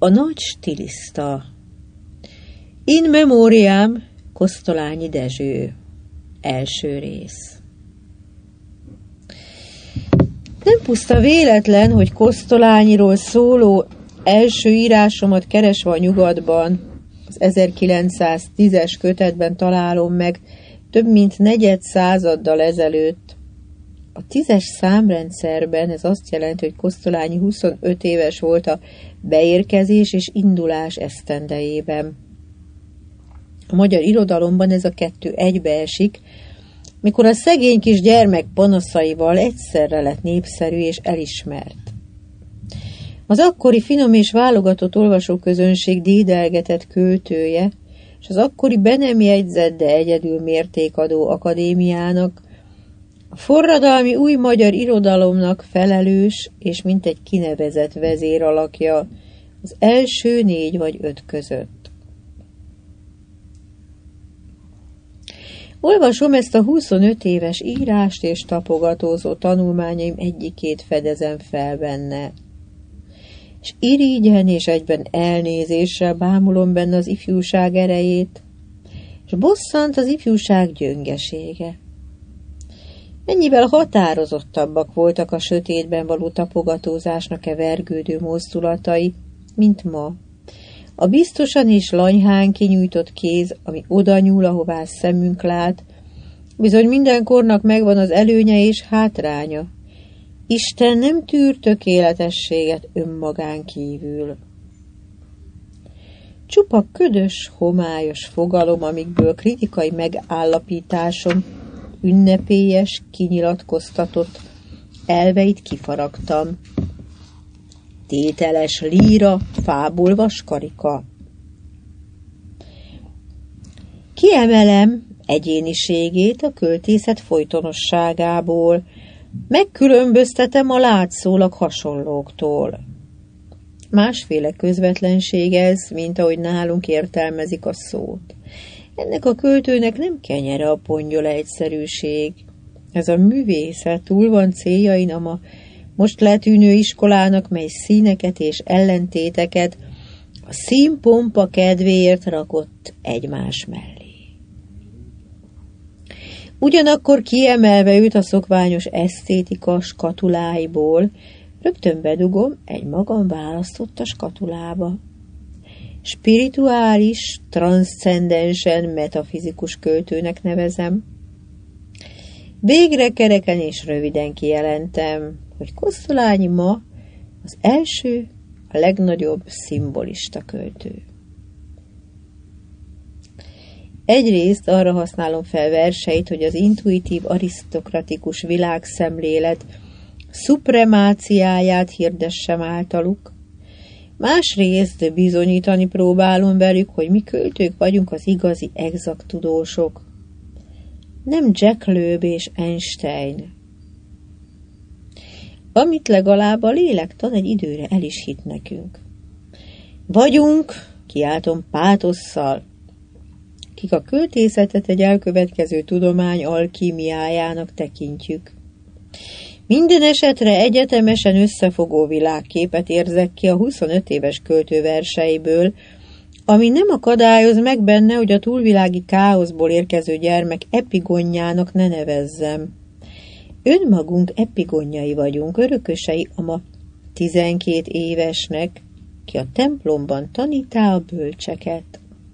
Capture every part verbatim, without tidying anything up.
A nagy stiliszta. In memoriam, Kosztolányi Dezső. Első rész. Nem puszta véletlen, hogy Kosztolányiról szóló első írásomat keresve a nyugatban, az ezerkilencszáztízes kötetben találom meg több mint negyed századdal ezelőtt. A tízes számrendszerben ez azt jelenti, hogy Kosztolányi huszonöt éves volt a beérkezés és indulás esztendejében. A magyar irodalomban ez a kettő egybeesik, mikor a szegény kis gyermek panaszaival egyszerre lett népszerű és elismert. Az akkori finom és válogatott olvasóközönség dédelgetett költője, és az akkori be nem jegyzett, de egyedül mértékadó akadémiának, a forradalmi új magyar irodalomnak felelős és mintegy kinevezett vezéralakja az első négy vagy öt között. Olvasom ezt a huszonöt éves írást és tapogatózó tanulmányaim egyikét fedezem fel benne. És irigyen és egyben elnézéssel bámulom benne az ifjúság erejét, és bosszant az ifjúság gyöngesége. Mennyivel határozottabbak voltak a sötétben való tapogatózásnak e vergődő mozdulatai, mint ma. A biztosan és lanyhán kinyújtott kéz, ami oda nyúl, ahová szemünk lát, bizony minden kornak megvan az előnye és hátránya. Isten nem tűr tökéletességet önmagán kívül. Csupa ködös, homályos fogalom, amikből kritikai megállapításom ünnepélyes, kinyilatkoztatott elveit kifaragtam. Tételes líra, fából vaskarika. Kiemelem egyéniségét a költészet folytonosságából, megkülönböztetem a látszólag hasonlóktól. Másféle közvetlenség ez, mint ahogy nálunk értelmezik a szót. Ennek a költőnek nem kenyere a pongyola egyszerűség. Ez a művészet túl van céljain a ma most letűnő iskolának, mely színeket és ellentéteket a színpompa kedvéért rakott egymás mellé. Ugyanakkor kiemelve őt a szokványos esztétika skatuláiból, rögtön bedugom egy magam választotta skatulába. Spirituális, transzcendensen metafizikus költőnek nevezem. Végre kereken és röviden kijelentem, hogy Kosztolányi ma az első, a legnagyobb szimbolista költő. Egyrészt arra használom fel verseit, hogy az intuitív, arisztokratikus világszemlélet szupremáciáját hirdessem általuk, másrészt bizonyítani próbálom velük, hogy mi költők vagyunk az igazi exakt tudósok. Nem Jack Loeb és Einstein. Amit legalább a lélektan egy időre el is hitt nekünk. Vagyunk, kiáltom pátosszal, kik a költészetet egy elkövetkező tudomány alkímiájának tekintjük. Minden esetre egyetemesen összefogó világképet érzek ki a huszonöt éves költő verseiből, ami nem akadályoz meg benne, hogy a túlvilági káoszból érkező gyermek epigonjának ne nevezzem. Önmagunk epigonjai vagyunk, örökösei a ma tizenkét évesnek, ki a templomban tanítá a bölcseket.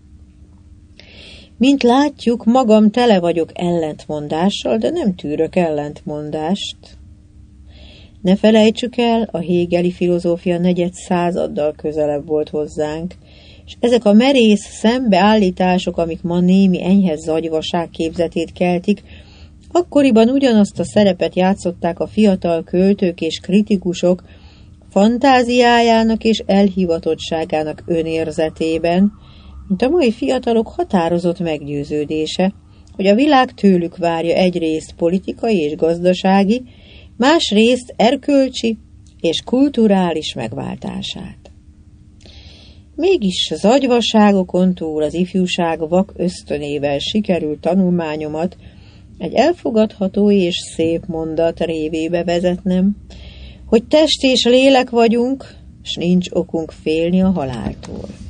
Mint látjuk, magam tele vagyok ellentmondással, de nem tűrök ellentmondást. Ne felejtsük el, a hegeli filozófia negyed századdal közelebb volt hozzánk, és ezek a merész szembeállítások, amik ma némi enyhe zagyvaság képzetét keltik, akkoriban ugyanazt a szerepet játszották a fiatal költők és kritikusok fantáziájának és elhivatottságának önérzetében, mint a mai fiatalok határozott meggyőződése, hogy a világ tőlük várja egyrészt politikai és gazdasági, másrészt erkölcsi és kulturális megváltását. Mégis az agyvaságokon túl az ifjúság vak ösztönével sikerült tanulmányomat egy elfogadható és szép mondat révébe vezetnem, hogy test és lélek vagyunk, s nincs okunk félni a haláltól.